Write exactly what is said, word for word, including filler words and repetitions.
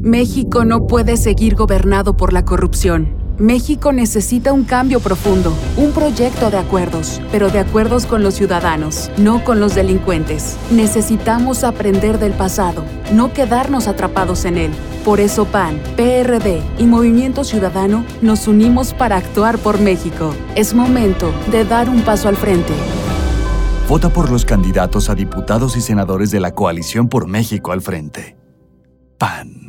México no puede seguir gobernado por la corrupción. México necesita un cambio profundo, un proyecto de acuerdos, pero de acuerdos con los ciudadanos, no con los delincuentes. Necesitamos aprender del pasado, no quedarnos atrapados en él. Por eso P A N, P R D y Movimiento Ciudadano nos unimos para actuar por México. Es momento de dar un paso al frente. Vota por los candidatos a diputados y senadores de la Coalición por México al Frente. P A N.